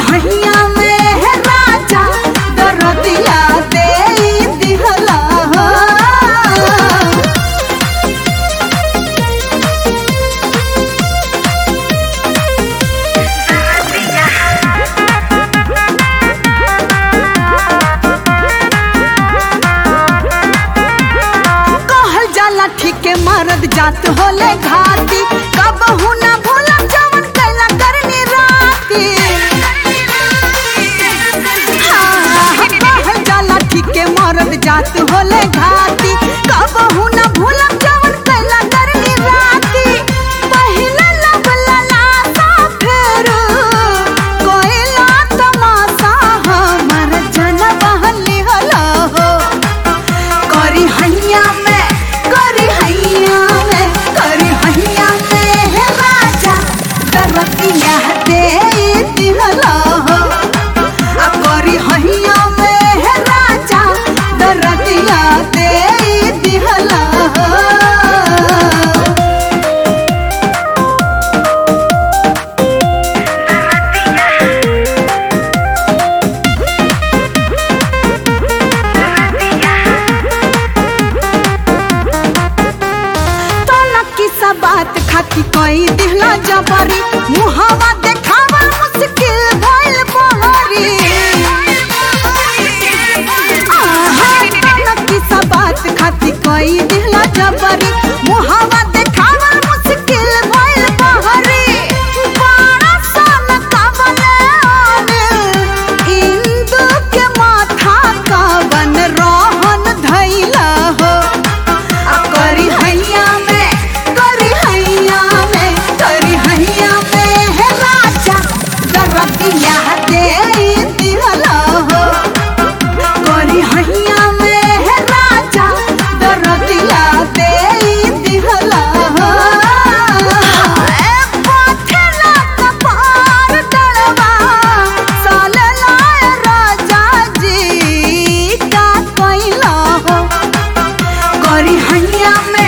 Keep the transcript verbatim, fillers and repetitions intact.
हैया में है राजा दरदिया दे दिहला ठीक के मरद जात होले घाती कब हूँ ना भूला जवन कैला करनी राती हाँ जाला ठीक के मरद जात होले घाती कब हूँ ना भूला जवन कैला करनी राती पहला लब ललासा फेर कोइला तमाशा हमर जन बहली हला हो करी हैया में दरदिया दे दिहला हो करी हैया में है राजा दरदिया दे दिहला बात खाती कोई दिहला जबरी मुहावा देखावा मुश्किल भइल बहरी नक्की सा बात खाती कोई दिहला जबरी मुहावा देखावा मुश्किल भइल बहरी बड़ा सन कावले इंदु के माथा कावन रोहन धैला हो करी हैया में दरदिया दे दिहला हो करी हैया में है राजा दरदिया दे दिहला हो पथला कपार डलवा सालला राजा जी का कैला हो करी हैया में